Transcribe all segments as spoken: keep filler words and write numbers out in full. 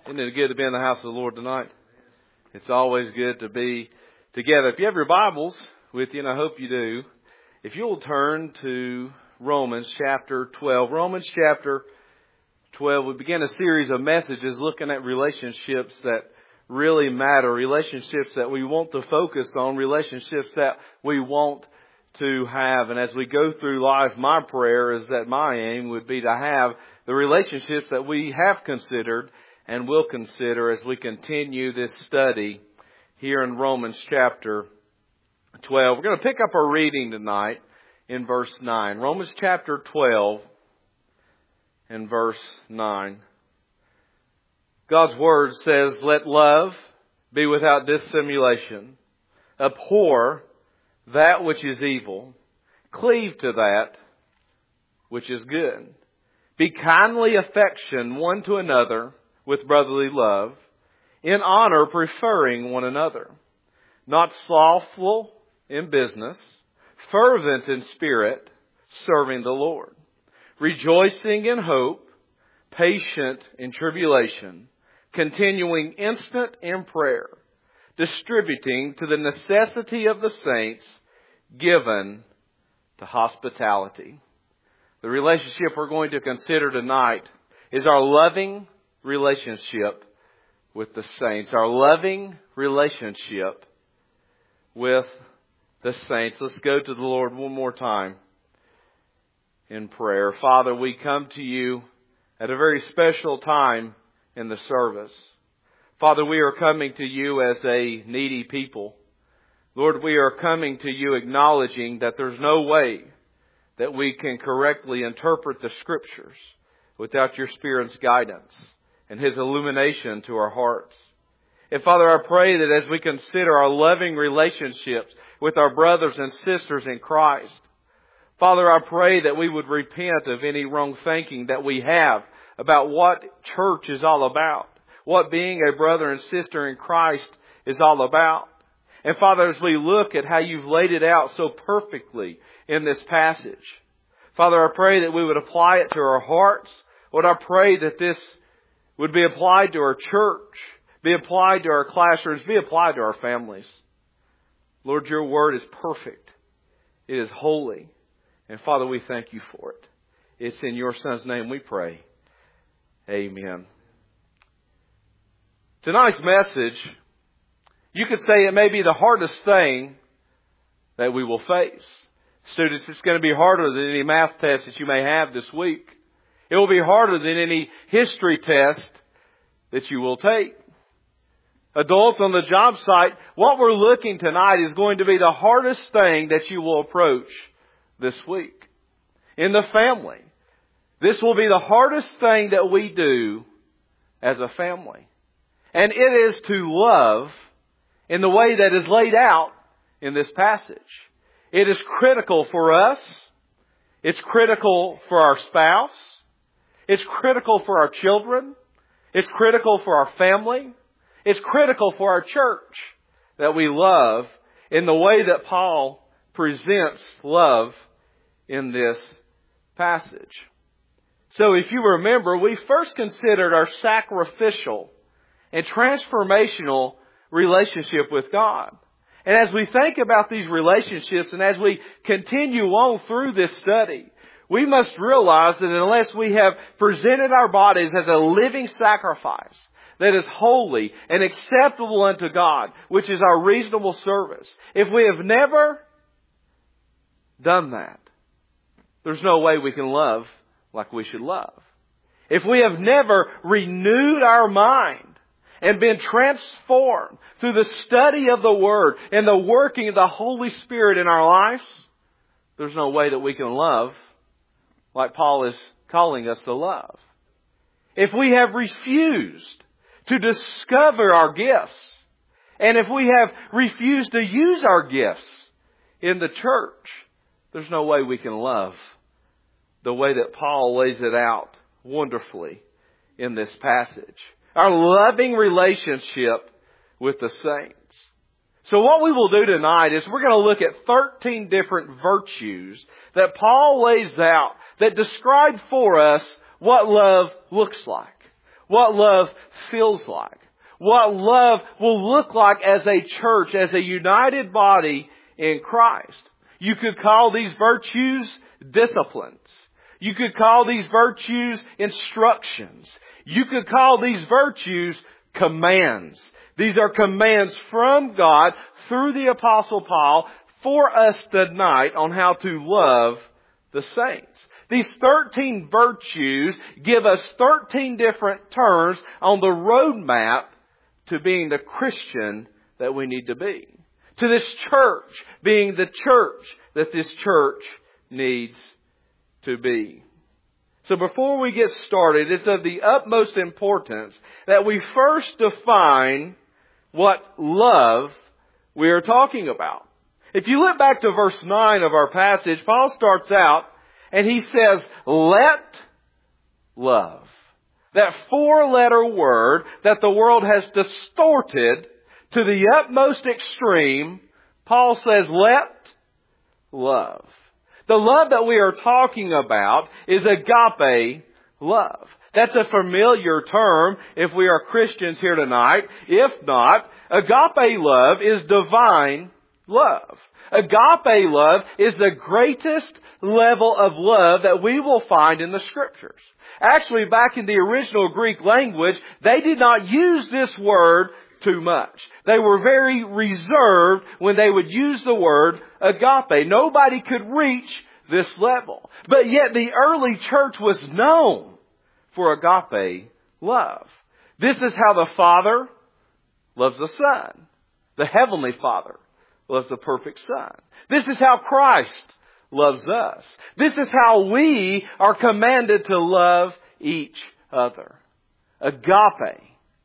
Isn't it good to be in the house of the Lord tonight? It's always good to be together. If you have your Bibles with you, and I hope you do, if you'll turn to Romans chapter twelve. Romans chapter twelve, we begin a series of messages looking at relationships that really matter, relationships that we want to focus on, relationships that we want to have. And as we go through life, my prayer is that my aim would be to have the relationships that we have considered and will consider as we continue this study here in Romans chapter twelve. We're going to pick up our reading tonight in verse nine. Romans chapter twelve and verse nine. God's Word says, "Let love be without dissimulation. Abhor that which is evil. Cleave to that which is good. Be kindly affection one to another with brotherly love, in honor preferring one another, not slothful in business, fervent in spirit, serving the Lord, rejoicing in hope, patient in tribulation, continuing instant in prayer, distributing to the necessity of the saints, given to hospitality." The relationship we're going to consider tonight is our loving relationship with the saints. Our loving relationship with the saints. Let's go to the Lord one more time in prayer. Father, we come to you at a very special time in the service. Father, we are coming to you as a needy people. Lord, we are coming to you acknowledging that there's no way that we can correctly interpret the Scriptures without your Spirit's guidance and His illumination to our hearts. And Father, I pray that as we consider our loving relationships with our brothers and sisters in Christ, Father, I pray that we would repent of any wrong thinking that we have about what church is all about, what being a brother and sister in Christ is all about. And Father, as we look at how you've laid it out so perfectly in this passage, Father, I pray that we would apply it to our hearts. Lord, I pray that this would be applied to our church, be applied to our classrooms, be applied to our families. Lord, your word is perfect. It is holy. And Father, we thank you for it. It's in your Son's name we pray. Amen. Tonight's message, you could say it may be the hardest thing that we will face. Students, it's going to be harder than any math test that you may have this week. It will be harder than any history test that you will take. Adults on the job site, what we're looking tonight is going to be the hardest thing that you will approach this week. In the family, this will be the hardest thing that we do as a family. And it is to love in the way that is laid out in this passage. It is critical for us. It's critical for our spouse. It's critical for our children. It's critical for our family. It's critical for our church that we love in the way that Paul presents love in this passage. So if you remember, we first considered our sacrificial and transformational relationship with God. And as we think about these relationships and as we continue on through this study, we must realize that unless we have presented our bodies as a living sacrifice that is holy and acceptable unto God, which is our reasonable service, if we have never done that, there's no way we can love like we should love. If we have never renewed our mind and been transformed through the study of the Word and the working of the Holy Spirit in our lives, there's no way that we can love like Paul is calling us to love. If we have refused to discover our gifts, and if we have refused to use our gifts in the church, there's no way we can love the way that Paul lays it out wonderfully in this passage. Our loving relationship with the saints. So what we will do tonight is we're going to look at thirteen different virtues that Paul lays out that describe for us what love looks like. what love feels like, what love will look like as a church, as a united body in Christ. You could call these virtues disciplines. You could call these virtues instructions. You could call these virtues commands. These are commands from God through the Apostle Paul for us tonight on how to love the saints. These thirteen virtues give us thirteen different turns on the roadmap to being the Christian that we need to be. To this church being the church that this church needs to be. So before we get started, it's of the utmost importance that we first define what love we are talking about. If you look back to verse nine of our passage, Paul starts out and he says, let love. That four-letter word that the world has distorted to the utmost extreme, Paul says, let love. The love that we are talking about is agape love. That's a familiar term if we are Christians here tonight. If not, agape love is divine love. Agape love is the greatest level of love that we will find in the Scriptures. Actually, back in the original Greek language, they did not use this word too much. They were very reserved when they would use the word agape. Nobody could reach this level. But yet the early church was known for agape love. This is how the Father loves the Son. The Heavenly Father loves the perfect Son. This is how Christ loves us. This is how we are commanded to love each other. Agape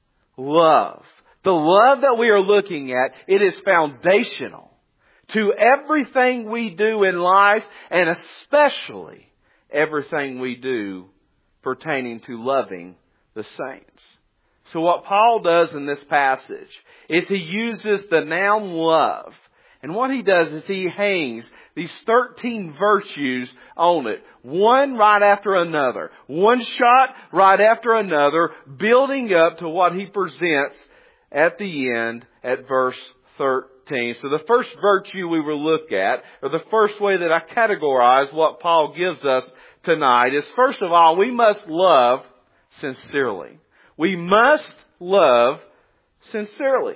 love. The love that we are looking at, it is foundational to everything we do in life, and especially everything we do pertaining to loving the saints. So what Paul does in this passage is he uses the noun love. And what he does is he hangs these thirteen virtues on it, one right after another, one shot right after another, building up to what he presents at the end at verse thirteen. So the first virtue we will look at, or the first way that I categorize what Paul gives us tonight, is first of all, we must love sincerely. We must love sincerely.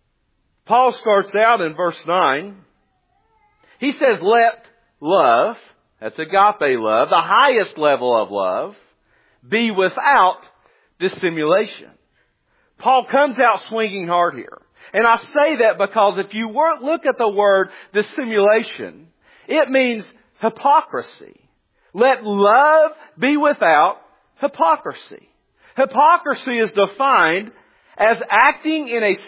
Paul starts out in verse nine. He says, let love, that's agape love, the highest level of love, be without dissimulation. Paul comes out swinging hard here. And I say that because if you look at the word dissimulation, it means hypocrisy. Let love be without hypocrisy. Hypocrisy is defined as acting in a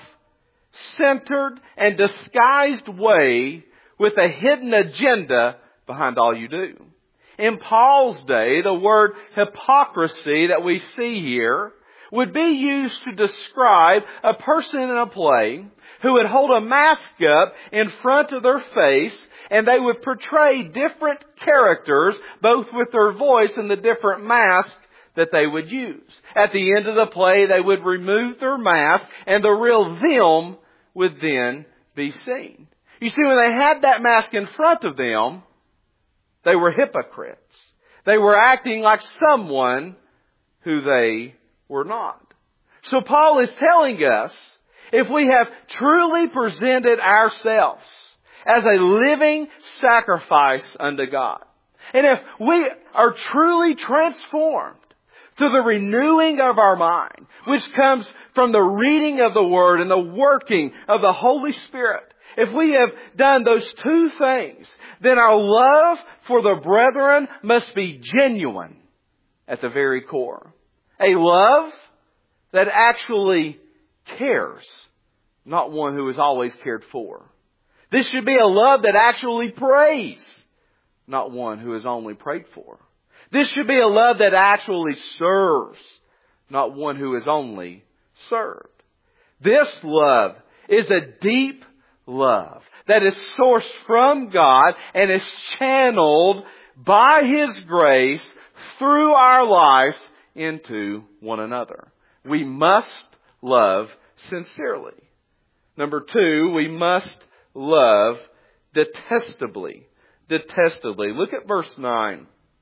self-centered and disguised way with a hidden agenda behind all you do. In Paul's day, the word hypocrisy that we see here would be used to describe a person in a play who would hold a mask up in front of their face, and they would portray different characters, both with their voice and the different masks that they would use. At the end of the play, they would remove their mask, and the real them would then be seen. You see, when they had that mask in front of them, they were hypocrites. They were acting like someone who they were not. So Paul is telling us, if we have truly presented ourselves as a living sacrifice unto God, and if we are truly transformed to the renewing of our mind, which comes from the reading of the Word and the working of the Holy Spirit, if we have done those two things, then our love for the brethren must be genuine at the very core. A love that actually cares, not one who is always cared for. This should be a love that actually prays, not one who is only prayed for. This should be a love that actually serves, not one who is only served. This love is a deep love that is sourced from God and is channeled by His grace through our lives into one another. We must love sincerely. Number two, we must love detestably. Detestably. Look at verse nine.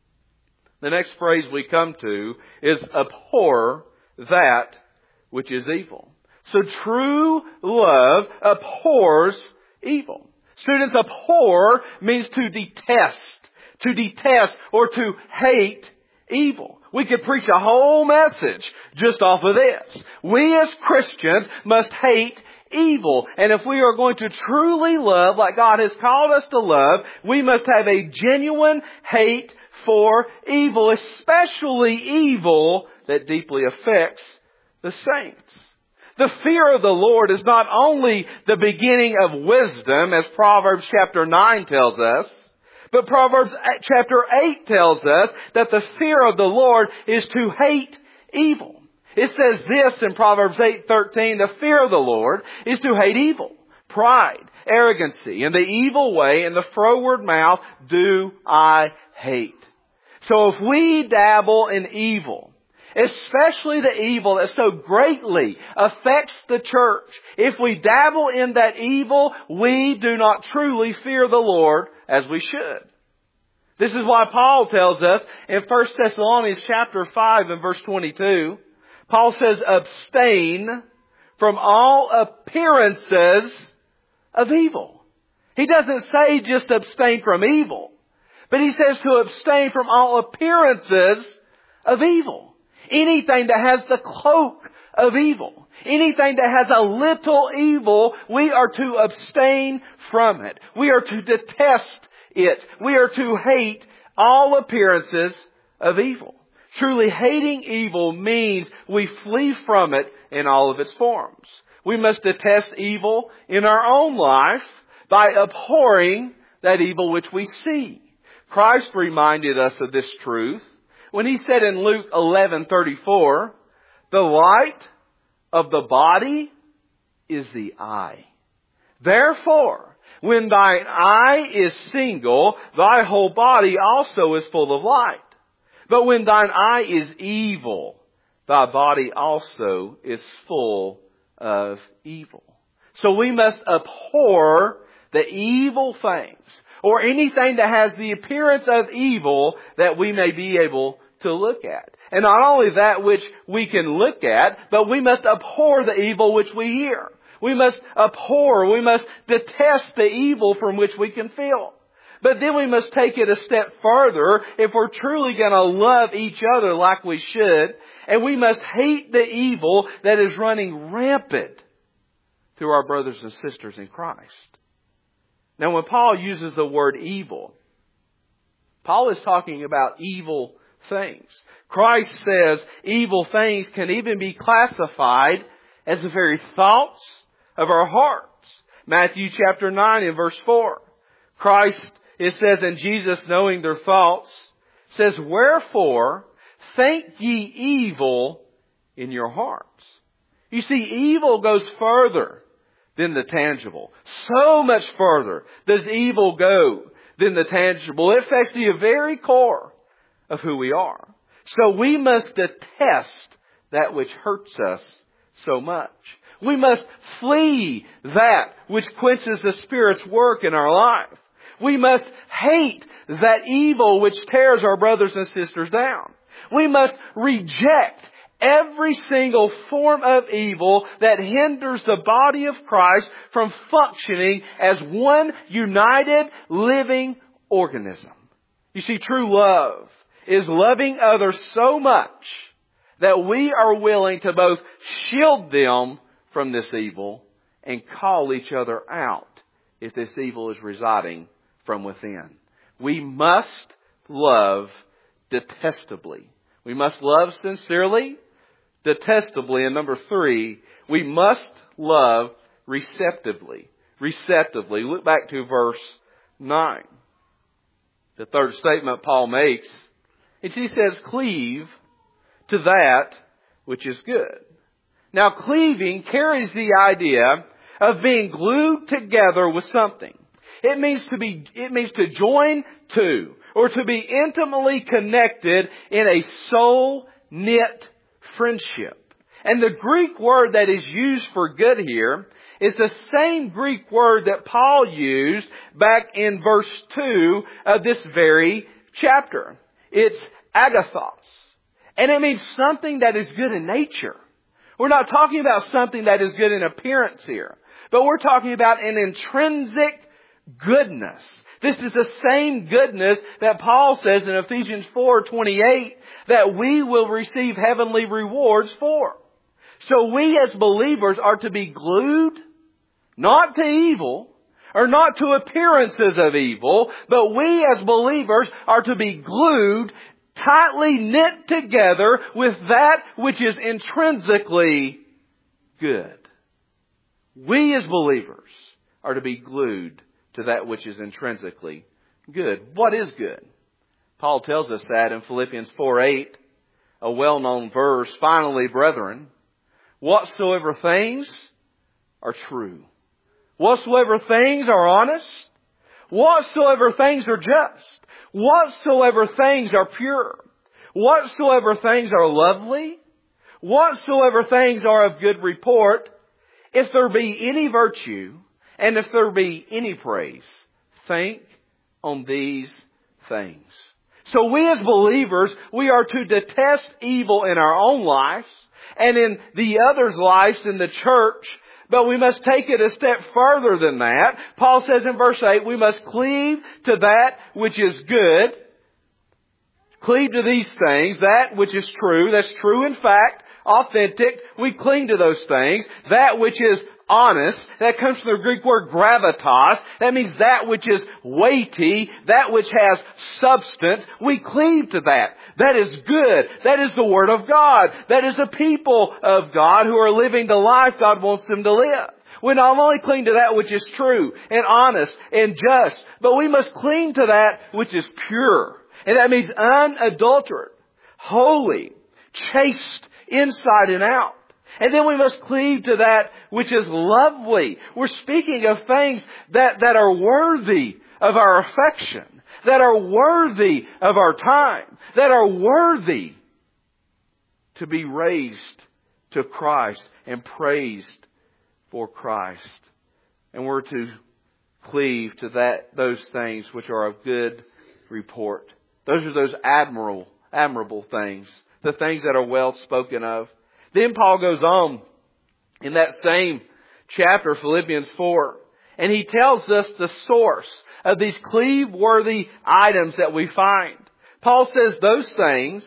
The next phrase we come to is abhor that which is evil. So true love abhors evil. Students, abhor means to detest. To detest or to hate evil. We could preach a whole message just off of this. We as Christians must hate evil. And if we are going to truly love like God has called us to love, we must have a genuine hate for evil, especially evil that deeply affects the saints. The fear of the Lord is not only the beginning of wisdom, as Proverbs chapter nine tells us, but Proverbs chapter eight tells us that the fear of the Lord is to hate evil. It says this in Proverbs eight thirteen, the fear of the Lord is to hate evil, pride, arrogancy, and the evil way and the froward mouth do I hate. So if we dabble in evil, especially the evil that so greatly affects the church, if we dabble in that evil, we do not truly fear the Lord as we should. This is why Paul tells us in First Thessalonians chapter five and verse twenty-two, Paul says, abstain from all appearances of evil. He doesn't say just abstain from evil, but he says to abstain from all appearances of evil. Anything that has the cloak of evil, anything that has a little evil, we are to abstain from it. We are to detest it. We are to hate all appearances of evil. Truly hating evil means we flee from it in all of its forms. We must detest evil in our own life by abhorring that evil which we see. Christ reminded us of this truth when He said in Luke eleven thirty-four, the light of the body is the eye. Therefore, when thine eye is single, thy whole body also is full of light. But when thine eye is evil, thy body also is full of evil. So we must abhor the evil things, or anything that has the appearance of evil that we may be able to look at. And not only that which we can look at, but we must abhor the evil which we hear. We must abhor, we must detest the evil from which we can feel. But then we must take it a step further if we're truly going to love each other like we should. And we must hate the evil that is running rampant through our brothers and sisters in Christ. Now when Paul uses the word evil, Paul is talking about evil things. Christ says evil things can even be classified as the very thoughts of our hearts. Matthew chapter nine and verse four. Christ, it says, and Jesus, knowing their thoughts, says, wherefore think ye evil in your hearts. You see, evil goes further than the tangible. So much further does evil go than the tangible. It affects the very core of who we are. So we must detest that which hurts us so much. We must flee that which quenches the Spirit's work in our life. We must hate that evil which tears our brothers and sisters down. We must reject every single form of evil that hinders the body of Christ from functioning as one united living organism. You see, true love is loving others so much that we are willing to both shield them from this evil and call each other out if this evil is residing from within. We must love detestably. We must love sincerely, detestably. And number three, we must love receptively. Receptively. Look back to verse nine. The third statement Paul makes, and he says, cleave to that which is good. Now, cleaving carries the idea of being glued together with something. It means to be, it means to join to, or to be intimately connected in a soul knit friendship. And the Greek word that is used for good here is the same Greek word that Paul used back in verse two of this very chapter. It's agathos. And it means something that is good in nature. We're not talking about something that is good in appearance here, but we're talking about an intrinsic goodness. This is the same goodness that Paul says in Ephesians four twenty-eight that we will receive heavenly rewards for. So we as believers are to be glued, not to evil, or not to appearances of evil, but we as believers are to be glued, tightly knit together with that which is intrinsically good. We as believers are to be glued to that which is intrinsically good. What is good? Paul tells us that in Philippians four eight, a well-known verse. Finally, brethren, whatsoever things are true, whatsoever things are honest, whatsoever things are just, whatsoever things are pure, whatsoever things are lovely, whatsoever things are of good report, if there be any virtue, and if there be any praise, think on these things. So we as believers, we are to detest evil in our own lives and in the others' lives in the church. But we must take it a step further than that. Paul says in verse eight, we must cleave to that which is good. Cleave to these things, that which is true. That's true in fact, authentic. We cling to those things. That which is honest. That comes from the Greek word gravitas. That means that which is weighty. That which has substance. We cleave to that. That is good. That is the Word of God. That is the people of God who are living the life God wants them to live. We not only cling to that which is true and honest and just, but we must cling to that which is pure. And that means unadulterated, holy, chaste inside and out. And then we must cleave to that which is lovely. We're speaking of things that, that are worthy of our affection, that are worthy of our time, that are worthy to be raised to Christ and praised for Christ. And we're to cleave to that those things which are of good report. Those are those admirable, admirable things, the things that are well spoken of. Then Paul goes on in that same chapter, Philippians four, and he tells us the source of these cleave-worthy items that we find. Paul says, those things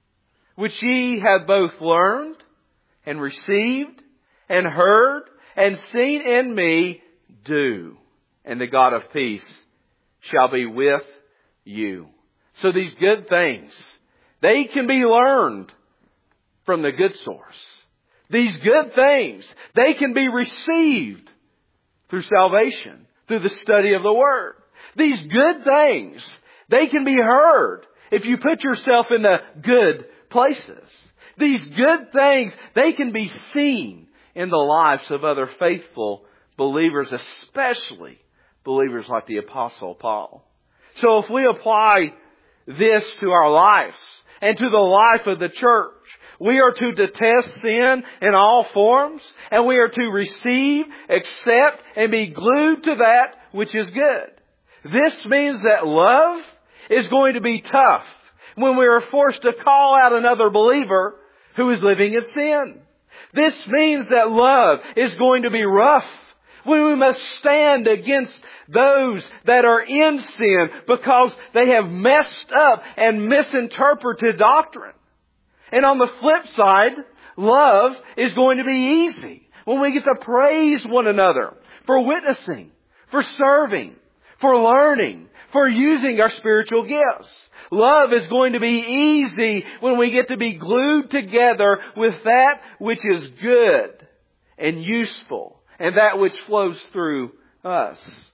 which ye have both learned and received and heard and seen in me, do, and the God of peace shall be with you. So these good things, they can be learned from the good source. These good things, they can be received through salvation, through the study of the Word. These good things, they can be heard if you put yourself in the good places. These good things, they can be seen in the lives of other faithful believers, especially believers like the Apostle Paul. So if we apply this to our lives and to the life of the church, we are to detest sin in all forms, and we are to receive, accept, and be glued to that which is good. This means that love is going to be tough when we are forced to call out another believer who is living in sin. This means that love is going to be rough when we must stand against those that are in sin because they have messed up and misinterpreted doctrine. And on the flip side, love is going to be easy when we get to praise one another for witnessing, for serving, for learning, for using our spiritual gifts. Love is going to be easy when we get to be glued together with that which is good and useful and that which flows through us.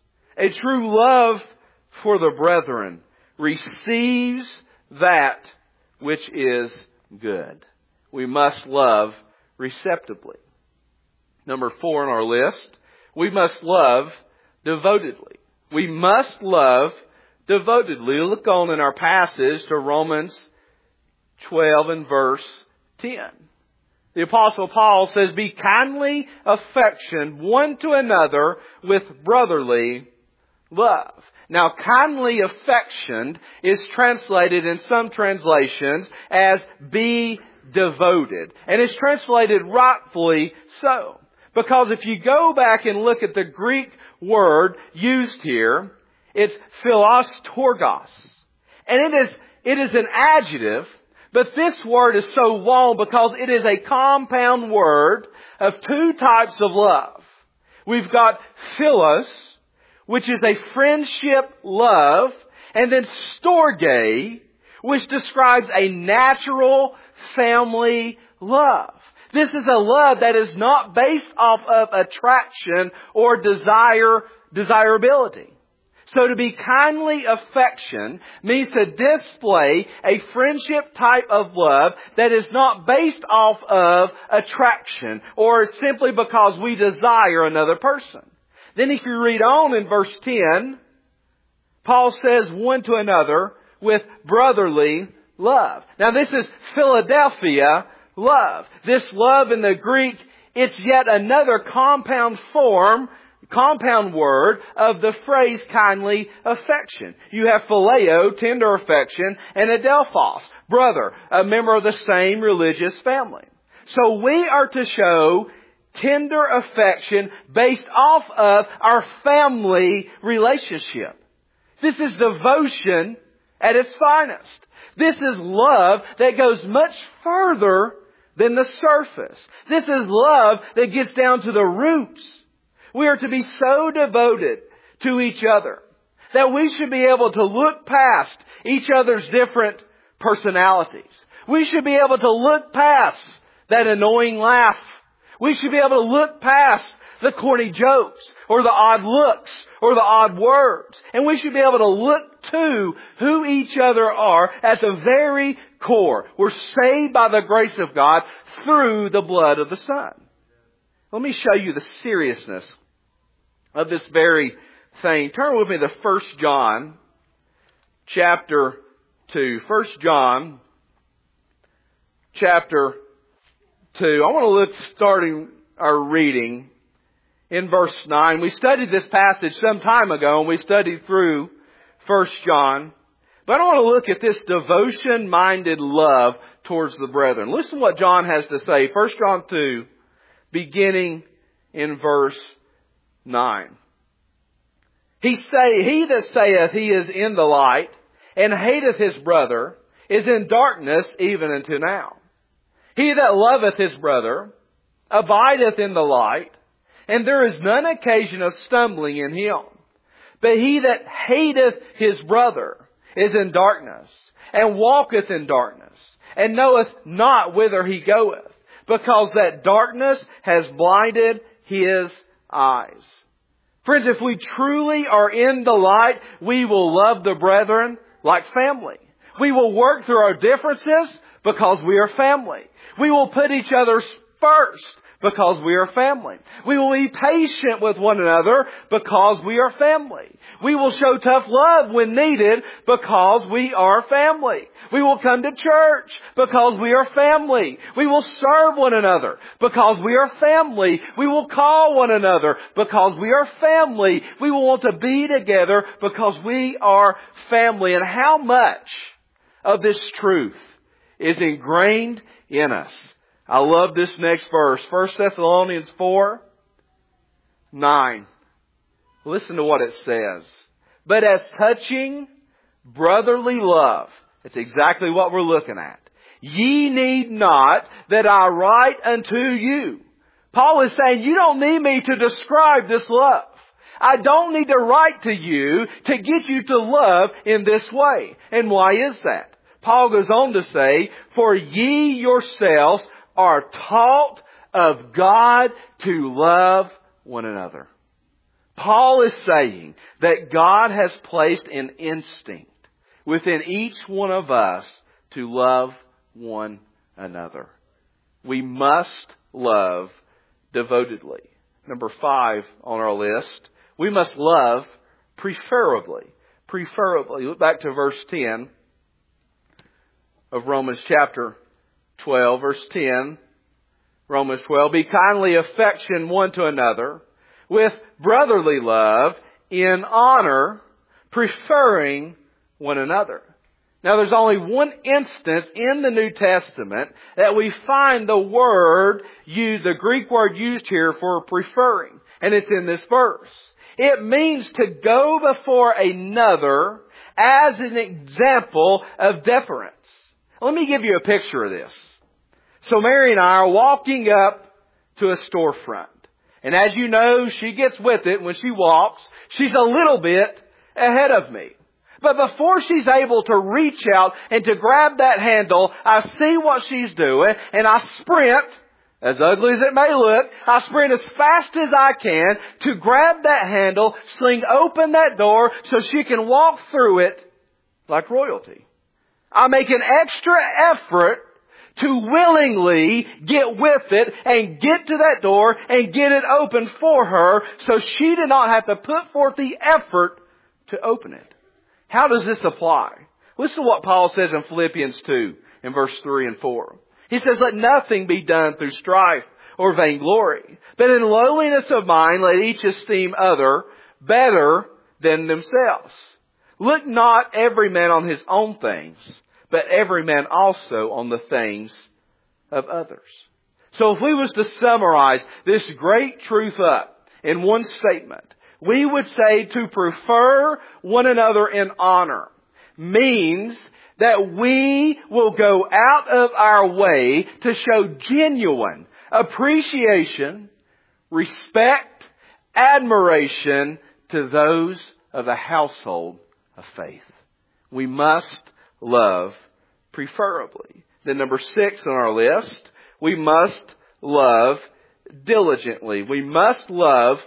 A true love for the brethren receives that which is good. We must love receptively. Number four on our list, we must love devotedly. We must love devotedly. Look on in our passage to Romans twelve and verse ten. The Apostle Paul says, be kindly affectioned one to another with brotherly love. Now, kindly affectioned is translated in some translations as be devoted. And it's translated rightfully so. Because if you go back and look at the Greek word used here, it's philos torgos. And it is, it is an adjective. But this word is so long because it is a compound word of two types of love. We've got philos, which is a friendship love, and then storge, which describes a natural family love. This is a love that is not based off of attraction or desire, desirability. So to be kindly affectioned means to display a friendship type of love that is not based off of attraction or simply because we desire another person. Then if you read on in verse ten, Paul says one to another with brotherly love. Now this is Philadelphia love. This love in the Greek, it's yet another compound form compound word of the phrase kindly affection. You have phileo, tender affection, and adelphos, brother, a member of the same religious family. So we are to show tender affection based off of our family relationship. This is devotion at its finest. This is love that goes much further than the surface. This is love that gets down to the roots. We are to be so devoted to each other that we should be able to look past each other's different personalities. We should be able to look past that annoying laugh. We should be able to look past the corny jokes or the odd looks or the odd words. And we should be able to look to who each other are at the very core. We're saved by the grace of God through the blood of the Son. Let me show you the seriousness of this very thing. Turn with me to First John chapter two. First John chapter two. I want to look starting our reading in verse nine. We studied this passage some time ago and we studied through First John. But I want to look at this devotion-minded love towards the brethren. Listen to what John has to say. First John two, beginning in verse nine. He say, he that saith he is in the light and hateth his brother is in darkness even unto now. He that loveth his brother abideth in the light, and there is none occasion of stumbling in him. But he that hateth his brother is in darkness, and walketh in darkness, and knoweth not whither he goeth, because that darkness has blinded his eyes. Friends, if we truly are in the light, we will love the brethren like family. We will work through our differences because we are family. We will put each other first because we are family. We will be patient with one another because we are family. We will show tough love when needed because we are family. We will come to church because we are family. We will serve one another because we are family. We will call one another because we are family. We will want to be together because we are family. And how much of this truth is ingrained in us? I love this next verse. First Thessalonians four, nine. Listen to what it says. But as touching brotherly love, that's exactly what we're looking at. Ye need not that I write unto you. Paul is saying, you don't need me to describe this love. I don't need to write to you to get you to love in this way. And why is that? Paul goes on to say, for ye yourselves are taught of God to love one another. Paul is saying that God has placed an instinct within each one of us to love one another. We must love devotedly. Number five on our list, we must love preferably. Preferably. Look back to verse ten. of Romans chapter twelve, verse ten. Romans twelve, be kindly affection one to another with brotherly love in honor, preferring one another. Now there's only one instance in the New Testament that we find the word used, the Greek word used here for preferring. And it's in this verse. It means to go before another as an example of deference. Let me give you a picture of this. So Mary and I are walking up to a storefront. And as you know, she gets with it when she walks. She's a little bit ahead of me. But before she's able to reach out and to grab that handle, I see what she's doing and I sprint, as ugly as it may look, I sprint as fast as I can to grab that handle, sling open that door so she can walk through it like royalty. I make an extra effort to willingly get with it and get to that door and get it open for her so she did not have to put forth the effort to open it. How does this apply? Listen to what Paul says in Philippians two in verse three and four. He says, let nothing be done through strife or vainglory, but in lowliness of mind let each esteem other better than themselves. Look not every man on his own things, but every man also on the things of others. So if we was to summarize this great truth up in one statement, we would say to prefer one another in honor means that we will go out of our way to show genuine appreciation, respect, admiration to those of the household of faith. We must love preferably. Then number six on our list, we must love diligently. We must love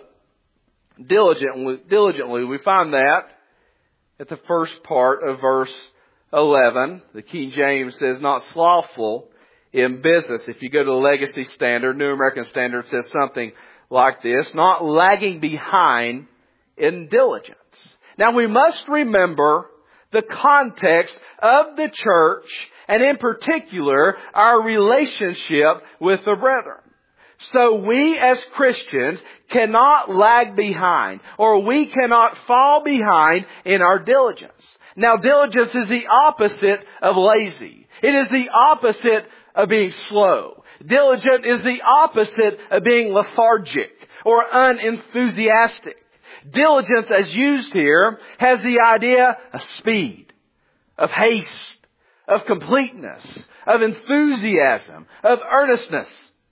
diligently. Diligently. We find that at the first part of verse eleven. The King James says, not slothful in business. If you go to the Legacy Standard, New American Standard says something like this, not lagging behind in diligence. Now we must remember the context of the church, and in particular, our relationship with the brethren. So we as Christians cannot lag behind, or we cannot fall behind in our diligence. Now diligence is the opposite of lazy. It is the opposite of being slow. Diligent is the opposite of being lethargic or unenthusiastic. Diligence, as used here, has the idea of speed, of haste, of completeness, of enthusiasm, of earnestness.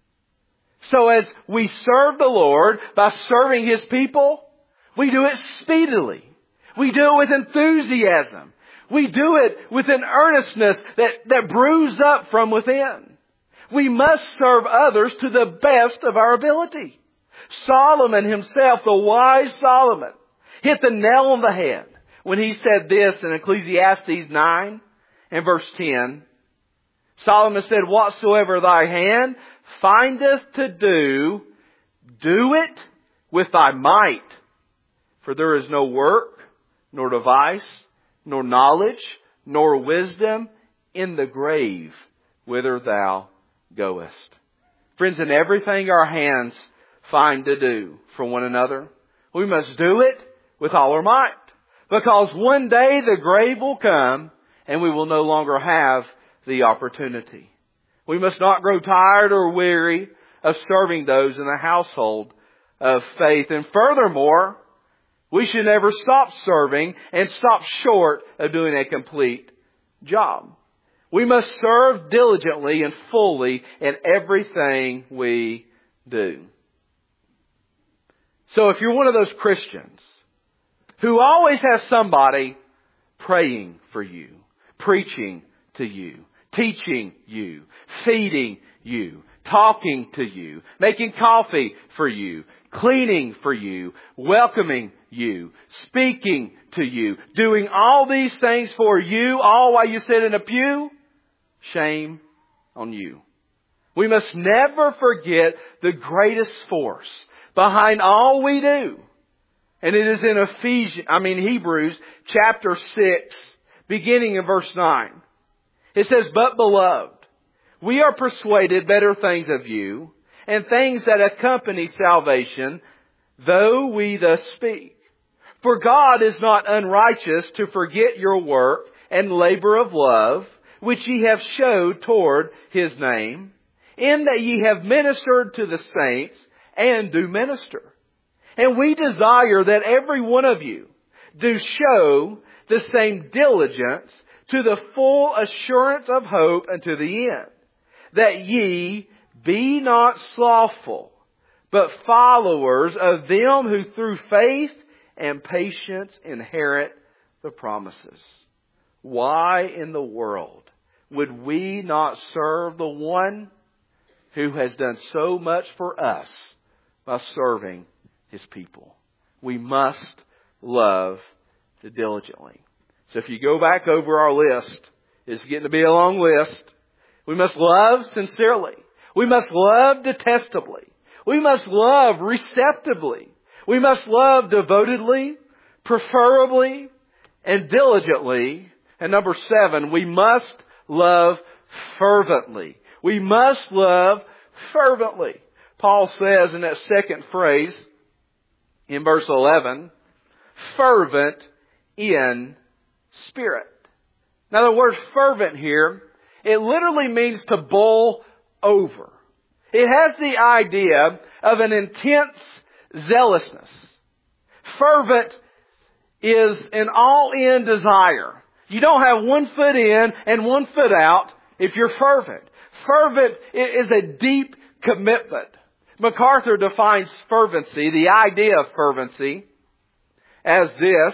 So as we serve the Lord by serving His people, we do it speedily. We do it with enthusiasm. We do it with an earnestness that, that brews up from within. We must serve others to the best of our ability. Solomon himself, the wise Solomon, hit the nail on the head when he said this in Ecclesiastes nine and verse ten. Solomon said, whatsoever thy hand findeth to do, do it with thy might. For there is no work, nor device, nor knowledge, nor wisdom in the grave whither thou goest. Friends, in everything our hands find to do for one another, we must do it with all our might. Because one day the grave will come and we will no longer have the opportunity. We must not grow tired or weary of serving those in the household of faith. And furthermore, we should never stop serving and stop short of doing a complete job. We must serve diligently and fully in everything we do. So if you're one of those Christians who always has somebody praying for you, preaching to you, teaching you, feeding you, talking to you, making coffee for you, cleaning for you, welcoming you, speaking to you, doing all these things for you, all while you sit in a pew, shame on you. We must never forget the greatest force behind all we do. And it is in Ephesians, I mean Hebrews chapter six, beginning in verse nine. It says, but beloved, we are persuaded better things of you, and things that accompany salvation, though we thus speak. For God is not unrighteous to forget your work and labor of love, which ye have showed toward His name, in that ye have ministered to the saints and do minister. And we desire that every one of you do show the same diligence to the full assurance of hope unto the end, that ye be not slothful, but followers of them who through faith and patience inherit the promises. Why in the world would we not serve the one who has done so much for us by serving His people? We must love diligently. So if you go back over our list, it's getting to be a long list. We must love sincerely. We must love detestably. We must love receptively. We must love devotedly, preferably, and diligently. And number seven, we must love fervently. We must love fervently. Paul says in that second phrase, in verse eleven, fervent in spirit. Now the word fervent here, it literally means to boil over. It has the idea of an intense zealousness. Fervent is an all-in desire. You don't have one foot in and one foot out if you're fervent. Fervent is a deep commitment. MacArthur defines fervency, the idea of fervency, as this.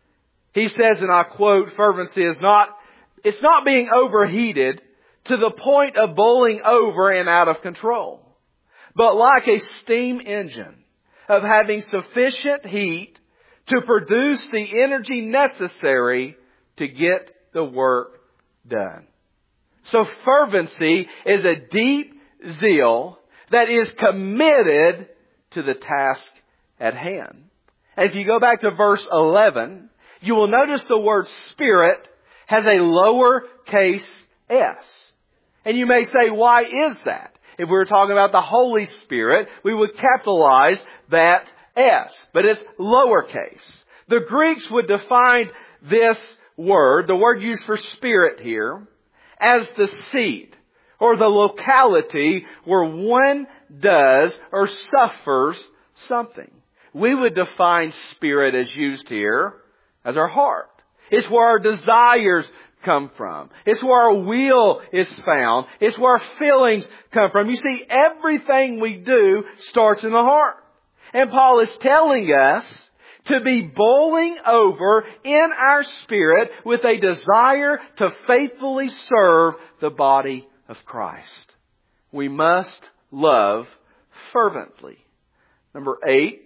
He says, and I quote, fervency is not, it's not being overheated to the point of boiling over and out of control, but like a steam engine of having sufficient heat to produce the energy necessary to get the work done. So fervency is a deep zeal that is committed to the task at hand. And if you go back to verse eleven, you will notice the word Spirit has a lowercase s. And you may say, why is that? If we were talking about the Holy Spirit, we would capitalize that S. But it's lowercase. The Greeks would define this word, the word used for Spirit here, as the seat or the locality where one does or suffers something. We would define Spirit as used here as our heart. It's where our desires come from. It's where our will is found. It's where our feelings come from. You see, everything we do starts in the heart. And Paul is telling us to be boiling over in our spirit with a desire to faithfully serve the body of Christ. We must love fervently. Number eight,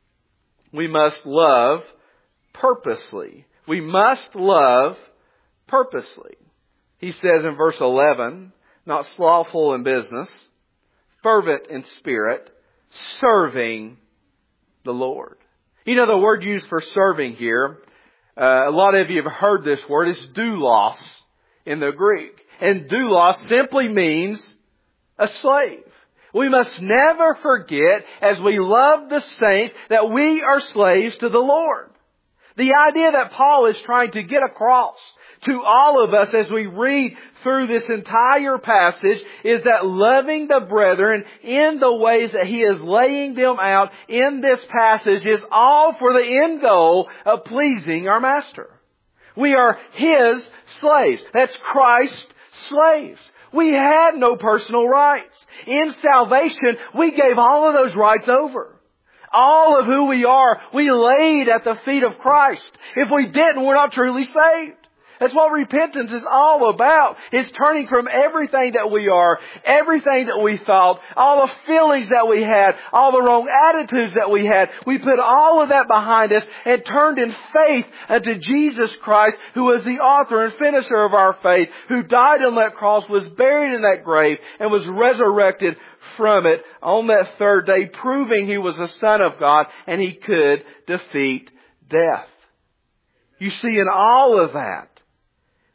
we must love purposely. We must love purposely. He says in verse eleven, not slothful in business, fervent in spirit, serving the Lord. You know, the word used for serving here, uh, a lot of you have heard this word, is doulos in the Greek. And doulos simply means a slave. We must never forget, as we love the saints, that we are slaves to the Lord. The idea that Paul is trying to get across to all of us as we read through this entire passage is that loving the brethren in the ways that he is laying them out in this passage is all for the end goal of pleasing our Master. We are His slaves. That's Christ's slaves. We had no personal rights. In salvation, we gave all of those rights over. All of who we are, we laid at the feet of Christ. If we didn't, we're not truly saved. That's what repentance is all about. It's turning from everything that we are, everything that we thought, all the feelings that we had, all the wrong attitudes that we had. We put all of that behind us and turned in faith unto Jesus Christ, who was the author and finisher of our faith, who died on that cross, was buried in that grave, and was resurrected from it on that third day, proving He was the Son of God and He could defeat death. You see, in all of that,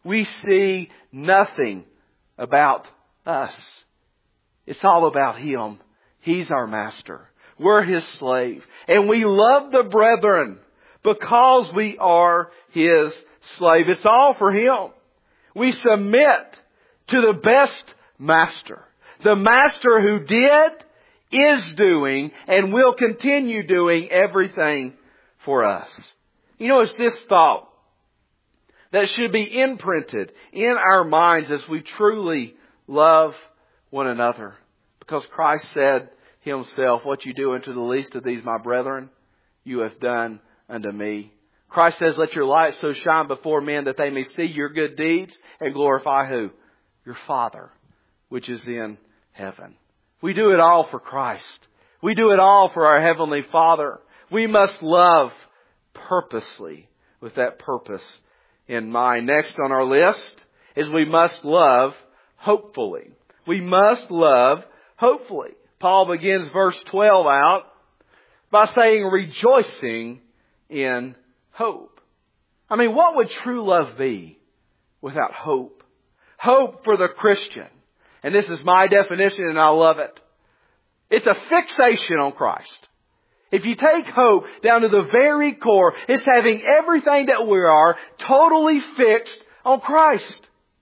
we see nothing about us. It's all about Him. He's our master. We're His slave. And we love the brethren because we are His slave. It's all for Him. We submit to the best master. The master who did, is doing, and will continue doing everything for us. You know, it's this thought that should be imprinted in our minds as we truly love one another. Because Christ said Himself, what you do unto the least of these, my brethren, you have done unto me. Christ says, let your light so shine before men that they may see your good deeds and glorify who? Your Father, which is in heaven. We do it all for Christ. We do it all for our Heavenly Father. We must love purposely with that purpose in mind. Next on our list is we must love hopefully. We must love hopefully. Paul begins verse twelve out by saying rejoicing in hope. I mean, what would true love be without hope? Hope for the Christian. And this is my definition and I love it. It's a fixation on Christ. If you take hope down to the very core, it's having everything that we are totally fixed on Christ.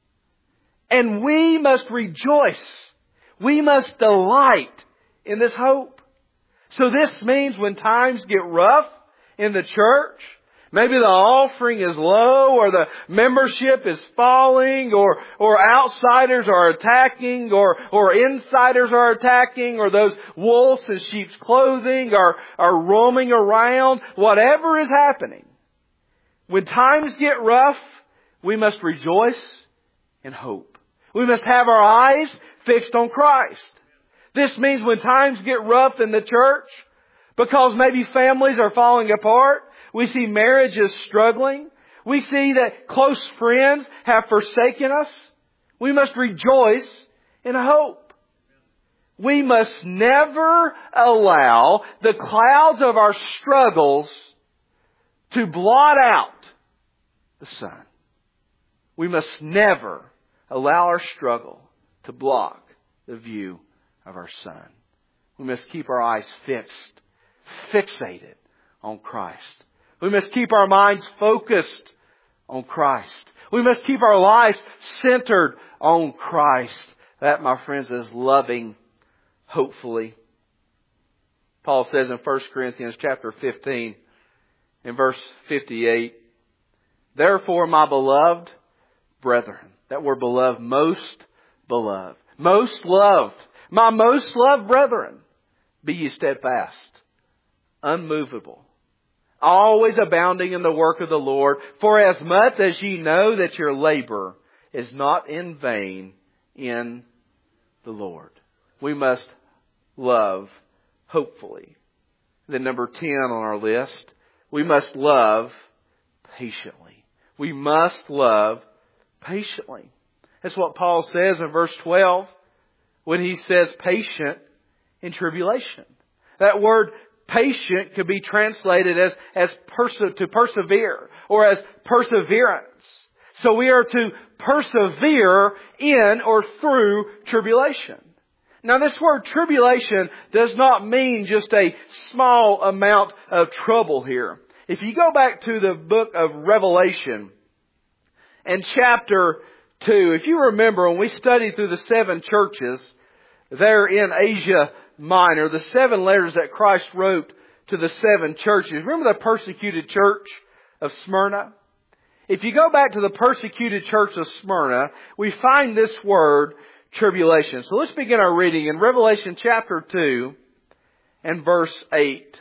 And we must rejoice. We must delight in this hope. So this means when times get rough in the church, maybe the offering is low or the membership is falling or, or outsiders are attacking or, or insiders are attacking or those wolves in sheep's clothing are, are roaming around. Whatever is happening, when times get rough, we must rejoice in hope. We must have our eyes fixed on Christ. This means when times get rough in the church, because maybe families are falling apart, we see marriages struggling. We see that close friends have forsaken us. We must rejoice in hope. We must never allow the clouds of our struggles to blot out the sun. We must never allow our struggle to block the view of our sun. We must keep our eyes fixed, fixated on Christ. We must keep our minds focused on Christ. We must keep our lives centered on Christ. That, my friends, is loving hopefully. Paul says in First Corinthians chapter fifteen, in verse fifty-eight, therefore, my beloved brethren, that word beloved, most beloved, most loved, my most loved brethren, be ye steadfast, unmovable, always abounding in the work of the Lord, for as much as ye know that your labor is not in vain in the Lord. We must love hopefully. Then number ten on our list, we must love patiently. We must love patiently. That's what Paul says in verse twelve when he says patient in tribulation. That word patient could be translated as, as perse- to persevere or as perseverance. So we are to persevere in or through tribulation. Now this word tribulation does not mean just a small amount of trouble here. If you go back to the book of Revelation and chapter two, if you remember when we studied through the seven churches there in Asia Minor, the seven letters that Christ wrote to the seven churches. Remember the persecuted church of Smyrna? If you go back to the persecuted church of Smyrna, we find this word tribulation. So let's begin our reading in Revelation chapter two and verse eight.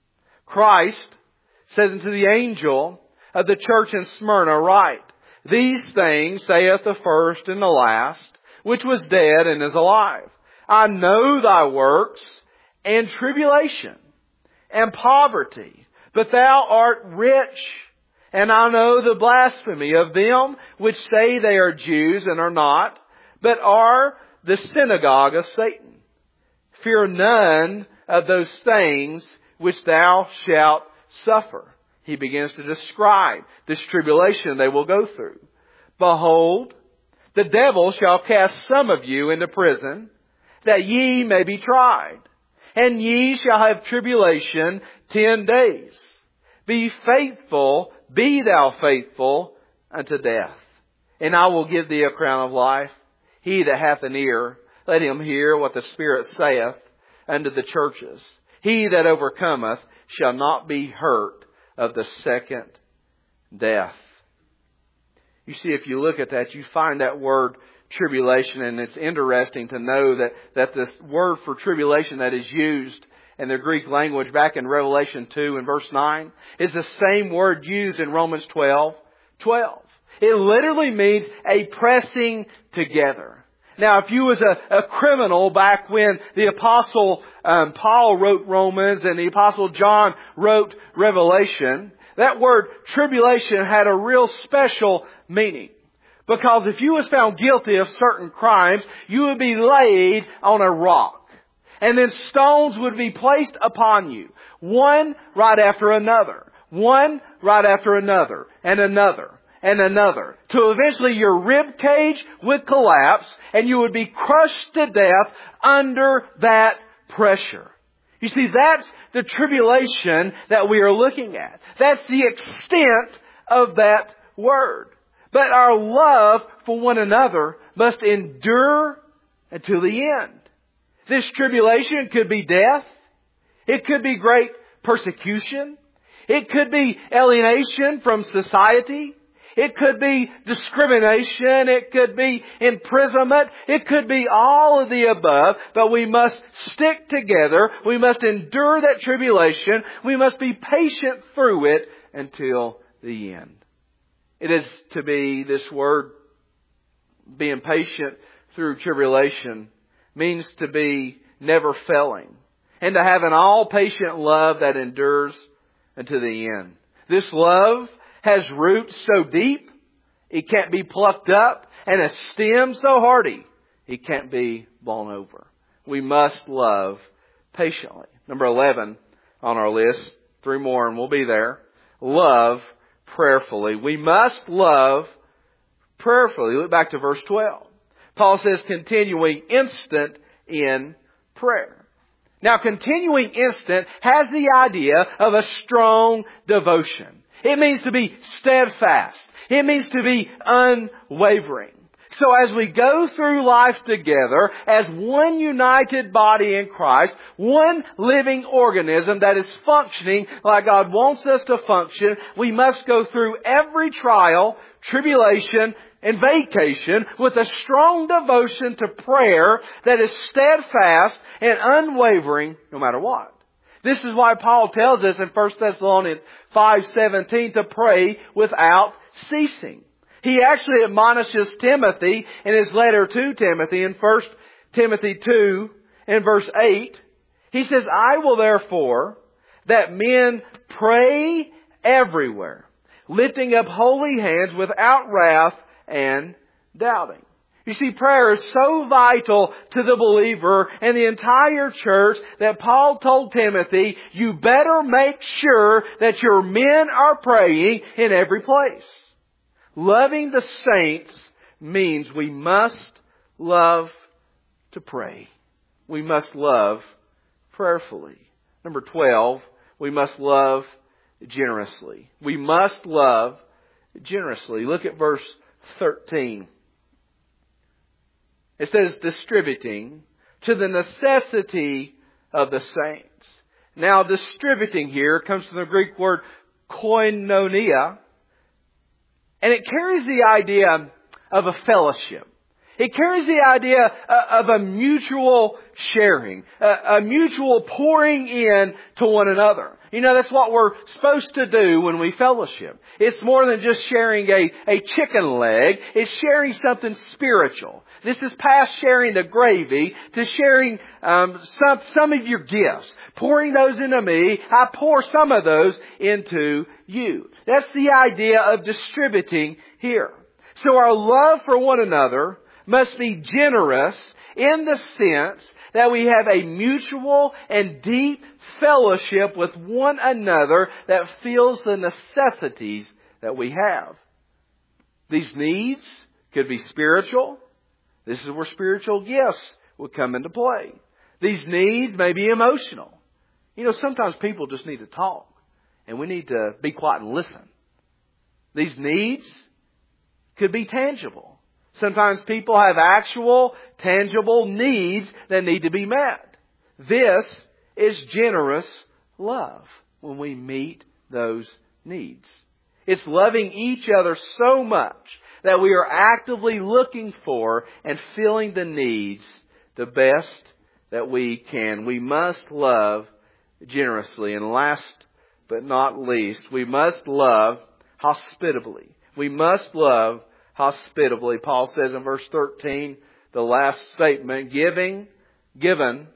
Christ says unto the angel of the church in Smyrna, write, these things saith the first and the last, which was dead and is alive. I know thy works and tribulation and poverty, but thou art rich. And I know the blasphemy of them which say they are Jews and are not, but are the synagogue of Satan. Fear none of those things which thou shalt suffer. He begins to describe this tribulation they will go through. Behold, the devil shall cast some of you into prison, that ye may be tried. And ye shall have tribulation ten days. Be faithful, be thou faithful unto death. And I will give thee a crown of life. He that hath an ear, let him hear what the Spirit saith unto the churches. He that overcometh shall not be hurt of the second death. You see, if you look at that, you find that word tribulation, and it's interesting to know that, that this word for tribulation that is used in the Greek language back in Revelation two and verse nine is the same word used in Romans twelve twelve. It literally means a pressing together. Now, if you was a, a criminal back when the Apostle um, Paul wrote Romans and the Apostle John wrote Revelation, that word tribulation had a real special meaning. Because if you was found guilty of certain crimes, you would be laid on a rock. And then stones would be placed upon you. One right after another. One right after another. And another. And another. Till eventually your rib cage would collapse and you would be crushed to death under that pressure. You see, that's the tribulation that we are looking at. That's the extent of that word. But our love for one another must endure until the end. This tribulation could be death. It could be great persecution. It could be alienation from society. It could be discrimination. It could be imprisonment. It could be all of the above. But we must stick together. We must endure that tribulation. We must be patient through it until the end. It is to be, this word, being patient through tribulation, means to be never failing. And to have an all-patient love that endures unto the end. This love has roots so deep, it can't be plucked up, and a stem so hardy, it can't be blown over. We must love patiently. Number eleven on our list, three more and we'll be there. Love prayerfully. We must love prayerfully. Look back to verse twelve. Paul says, continuing instant in prayer. Now, continuing instant has the idea of a strong devotion. It means to be steadfast. It means to be unwavering. So as we go through life together as one united body in Christ, one living organism that is functioning like God wants us to function, we must go through every trial, tribulation, and vacation with a strong devotion to prayer that is steadfast and unwavering no matter what. This is why Paul tells us in First Thessalonians five seventeen to pray without ceasing. He actually admonishes Timothy in his letter to Timothy in First Timothy two and verse eight. He says, I will therefore that men pray everywhere, lifting up holy hands without wrath and doubting. You see, prayer is so vital to the believer and the entire church that Paul told Timothy, you better make sure that your men are praying in every place. Loving the saints means we must love to pray. We must love prayerfully. Number twelve, we must love generously. We must love generously. Look at verse thirteen. It says, distributing to the necessity of the saints. Now, distributing here comes from the Greek word koinonia, and it carries the idea of a fellowship. It carries the idea of a mutual sharing, a mutual pouring in to one another. You know, that's what we're supposed to do when we fellowship. It's more than just sharing a, a chicken leg. It's sharing something spiritual. This is past sharing the gravy to sharing um, some, some of your gifts. Pouring those into me, I pour some of those into you. That's the idea of distributing here. So our love for one another must be generous in the sense that we have a mutual and deep fellowship with one another that feels the necessities that we have. These needs could be spiritual. This is where spiritual gifts would come into play. These needs may be emotional. You know, sometimes people just need to talk, and we need to be quiet and listen. These needs could be tangible. Sometimes people have actual, tangible needs that need to be met. This is generous love when we meet those needs. It's loving each other so much that we are actively looking for and filling the needs the best that we can. We must love generously. And last but not least, we must love hospitably. We must love hospitably. Paul says in verse thirteen, the last statement, giving, given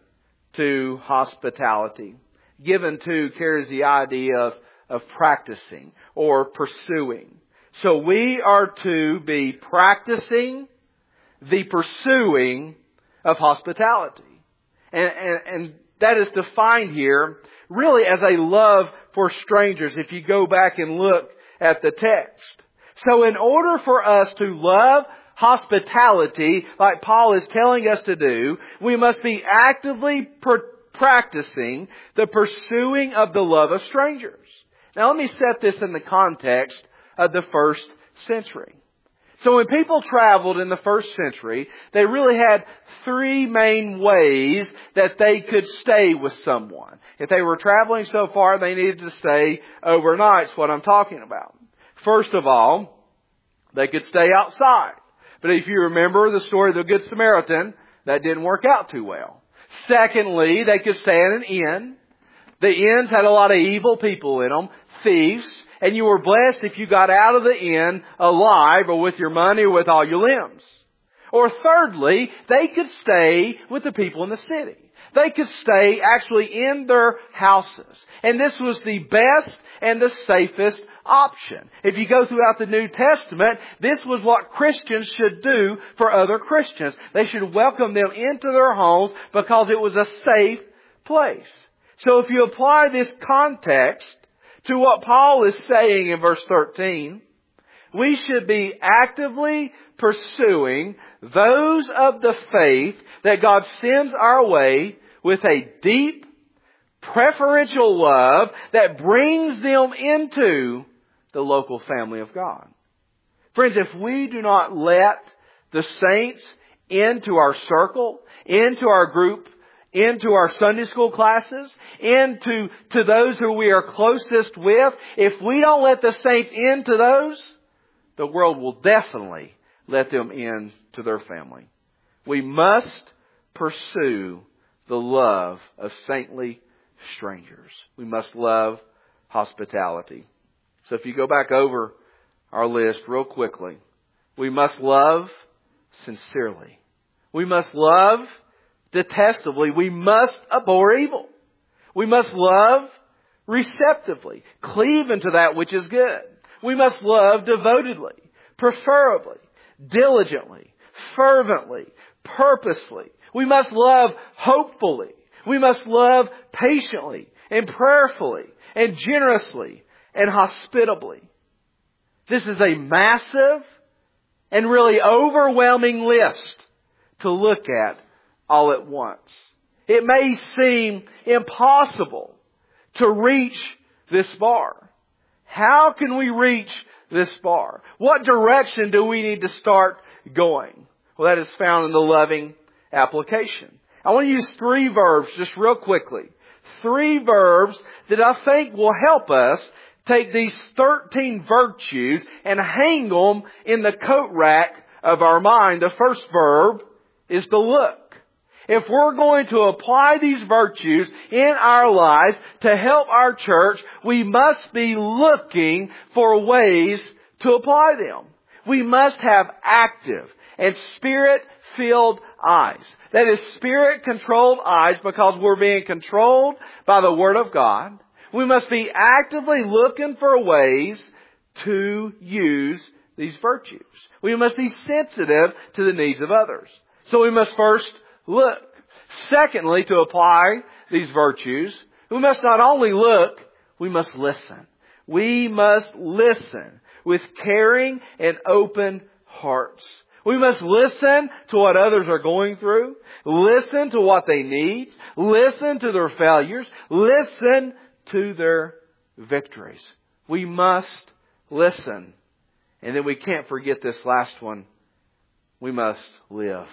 to hospitality. Given to carries the idea of, of practicing or pursuing. So we are to be practicing the pursuing of hospitality. And, and, and that is defined here really as a love for strangers if you go back and look at the text. So in order for us to love hospitality like Paul is telling us to do, we must be actively pr- practicing the pursuing of the love of strangers. Now let me set this in the context of the first century. So when people traveled in the first century, they really had three main ways that they could stay with someone. If they were traveling so far, they needed to stay overnight. That's what I'm talking about. First of all, they could stay outside. But if you remember the story of the Good Samaritan, that didn't work out too well. Secondly, they could stay in an inn. The inns had a lot of evil people in them, thieves, and you were blessed if you got out of the inn alive or with your money or with all your limbs. Or thirdly, they could stay with the people in the city. They could stay actually in their houses. And this was the best and the safest option. If you go throughout the New Testament, this was what Christians should do for other Christians. They should welcome them into their homes because it was a safe place. So if you apply this context to what Paul is saying in verse thirteen, we should be actively pursuing those of the faith that God sends our way with a deep, preferential love that brings them into the local family of God. Friends, if we do not let the saints into our circle, into our group, into our Sunday school classes, into to those who we are closest with, if we don't let the saints into those, the world will definitely let them into their family. We must pursue the love of saintly strangers. We must love hospitality. So if you go back over our list real quickly, we must love sincerely. We must love detestably. We must abhor evil. We must love receptively, cleave into that which is good. We must love devotedly, preferably, diligently, fervently, purposely. We must love hopefully. We must love patiently and prayerfully and generously and hospitably. This is a massive and really overwhelming list to look at all at once. It may seem impossible to reach this bar. How can we reach this bar? What direction do we need to start going? Well, that is found in the loving application. I want to use three verbs just real quickly. Three verbs that I think will help us take these thirteen virtues and hang them in the coat rack of our mind. The first verb is to look. If we're going to apply these virtues in our lives to help our church, we must be looking for ways to apply them. We must have active and Spirit-filled eyes. That is, Spirit-controlled eyes because we're being controlled by the Word of God. We must be actively looking for ways to use these virtues. We must be sensitive to the needs of others. So we must first look. Secondly, to apply these virtues, we must not only look, we must listen. We must listen. with caring and open hearts. We must listen to what others are going through. Listen to what they need. Listen to their failures. Listen to their victories. We must listen. And then we can't forget this last one. We must live.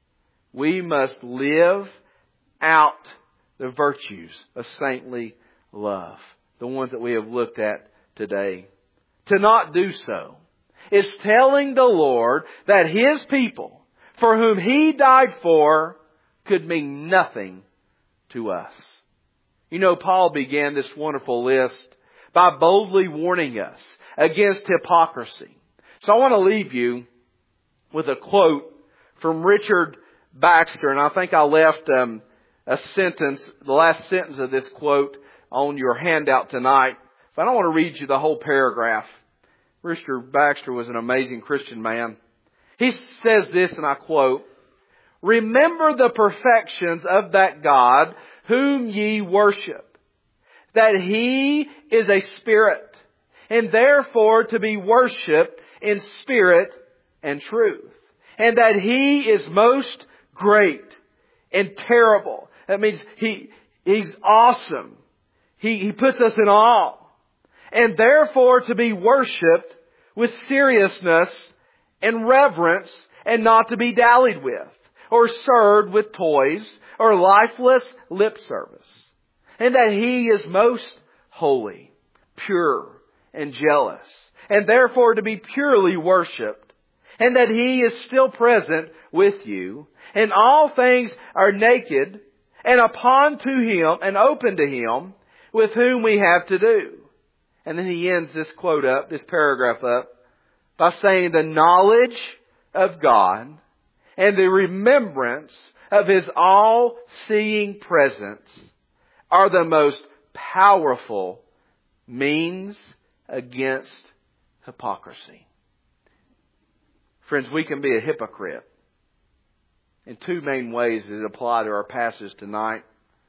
We must live out the virtues of saintly love. The ones that we have looked at today. To not do so is telling the Lord that His people, for whom He died for, could mean nothing to us. You know, Paul began this wonderful list by boldly warning us against hypocrisy. So I want to leave you with a quote from Richard Baxter, and I think I left um, a sentence, the last sentence of this quote on your handout tonight. But I don't want to read you the whole paragraph. Richard Baxter was an amazing Christian man. He says this, and I quote, "Remember the perfections of that God whom ye worship, that He is a spirit, and therefore to be worshipped in spirit and truth, and that He is most great and terrible." That means He He's awesome. He, he puts us in awe. And therefore to be worshipped with seriousness and reverence, and not to be dallied with, or served with toys, or lifeless lip service. And that He is most holy, pure, and jealous, and therefore to be purely worshipped. And that He is still present with you, and all things are naked, and upon to Him, and open to Him, with whom we have to do. And then he ends this quote up, this paragraph up, by saying the knowledge of God and the remembrance of His all-seeing presence are the most powerful means against hypocrisy. Friends, we can be a hypocrite in two main ways that apply to our passage tonight.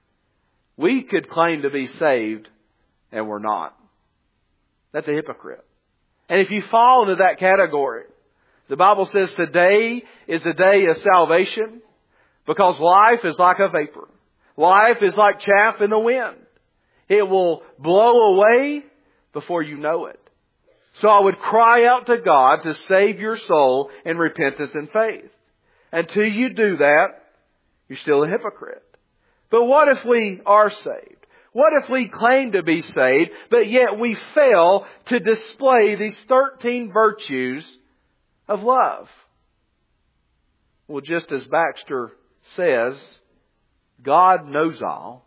We could claim to be saved and we're not. That's a hypocrite. And if you fall into that category, the Bible says today is the day of salvation, because life is like a vapor. Life is like chaff in the wind. It will blow away before you know it. So I would cry out to God to save your soul in repentance and faith. Until you do that, you're still a hypocrite. But what if we are saved? What if we claim to be saved, but yet we fail to display these thirteen virtues of love? Well, just as Baxter says, God knows all.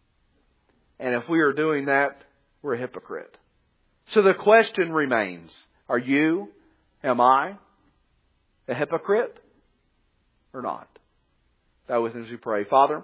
And if we are doing that, we're a hypocrite. So the question remains, are you, am I, a hypocrite or not? Bow with us as we pray. Father,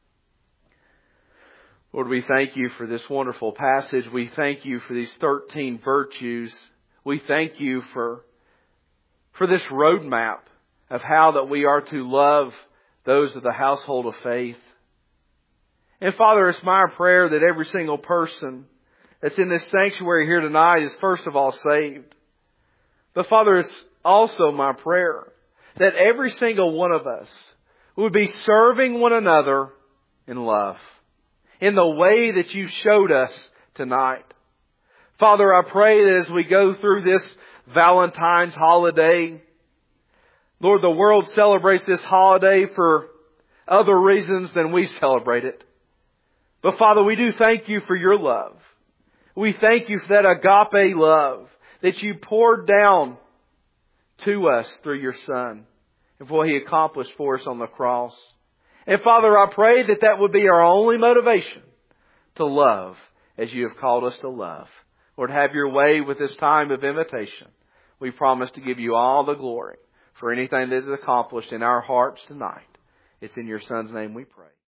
Lord, we thank You for this wonderful passage. We thank You for these thirteen virtues. We thank You for, for this roadmap of how that we are to love those of the household of faith. And Father, it's my prayer that every single person that's in this sanctuary here tonight is first of all saved. But Father, it's also my prayer that every single one of us would be serving one another in love, in the way that You showed us tonight. Father, I pray that as we go through this Valentine's holiday, Lord, the world celebrates this holiday for other reasons than we celebrate it. But Father, we do thank You for Your love. We thank You for that agape love that You poured down to us through Your Son and for what He accomplished for us on the cross. And Father, I pray that that would be our only motivation to love as You have called us to love. Lord, have Your way with this time of invitation. We promise to give You all the glory for anything that is accomplished in our hearts tonight. It's in Your Son's name we pray.